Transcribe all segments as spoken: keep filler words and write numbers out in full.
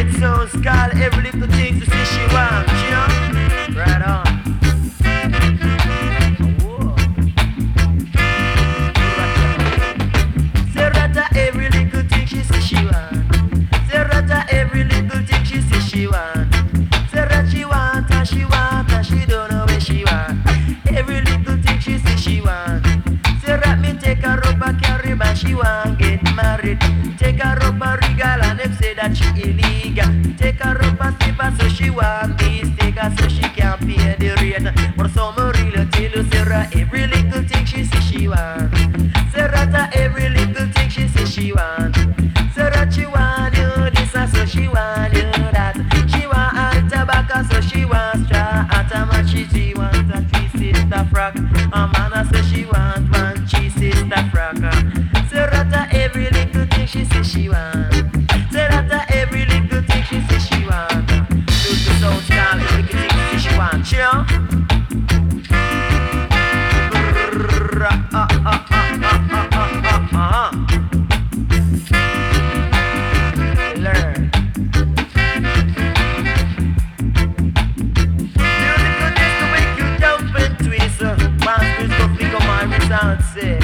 great sounds call every little thing to see she wants, you know? Right on. Whoa. Serata every little thing she see she want. Serata every little thing she see she want. Serata she want and she want and she don't know where she want. Every little thing she see she want. Serata me take her up a Caribbean, she want get married. Take her up a regal and them say that she illegal. Take her up a slipper so she want this. Take her so she can't pay the rent. But some real tell you Sarah every little thing she see she want. Sarah every little thing she see she want. Sarah she want you this and so she want you that. She want all tobacco so she want straw. At a match she want a three sister frock. A man so she want one cheese sister frock. Sarah every little thing she see she want. Sarah every little thing she see she want. Do the sound style every little thing she see she want. Chill. Learn. Musical is to make you jump and twist. One twist go flick on my wrist and say.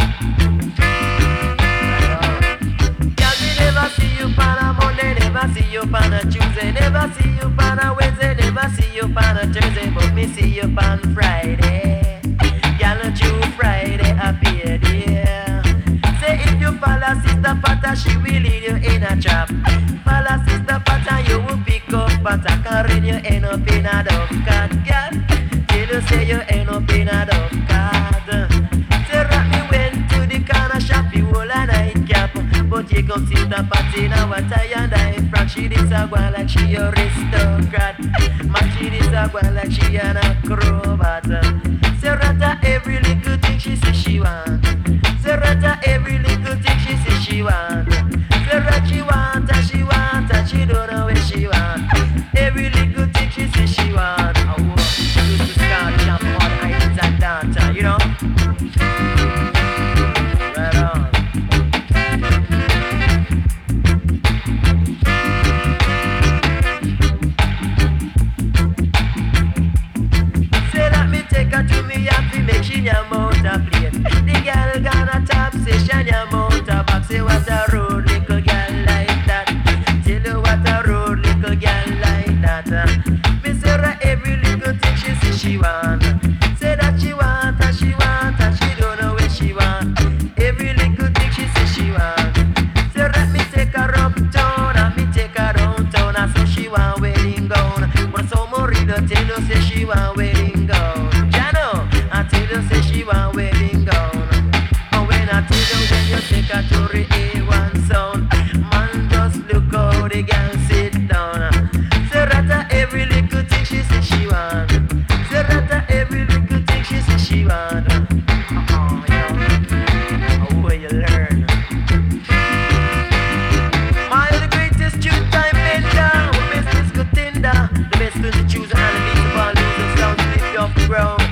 Never see you on a Monday, never see you on a Tuesday, never see you on a Wednesday, never see you on a Thursday, but me see you on Friday. Y'all know you Friday appear there. Say if you follow Sister Pata, she will lead you in a trap. Follow Sister Pata, you will pick up Pata, carry you end up in a dove cart, girl. Till you say you end up in a dove cart. Say rock me went to the corner shop, you all a nightcap. But you come Sister Patty now a tie and die frack. She dis a go like she a aristocrat. Man she dis a go like she an acrobat. Serata every little thing she say she want. Serata every little thing she say she want. Serata she want and she want and she don't know where she want. Every little thing she say she want. Oh, used to start jump on islands and dance, you know. Right on. Take her to me happy, make she your motor plate. The girl gonna tap, say she your motor back. Say what a road, little girl like that. Tell you what a road, little girl like that. Me say her every little thing she say she want. Say that she want and she want and she don't know where she want. Every little thing she say she want. Say let me take her uptown and me take her downtown. And so she want wedding gown. But some more reader tell you say she want wedding gown. I tell you say she want wedding gown. And when I tell you then you take her to the A one sound. Man just look how the girl sit down. Serata every little thing she say she want. Serata every little thing she say she want. Oh, yeah. Oh, where you learn. My the greatest tune time bend down. The best is good tinder. The best to the choose and the beat of all losers sound lift off the ground.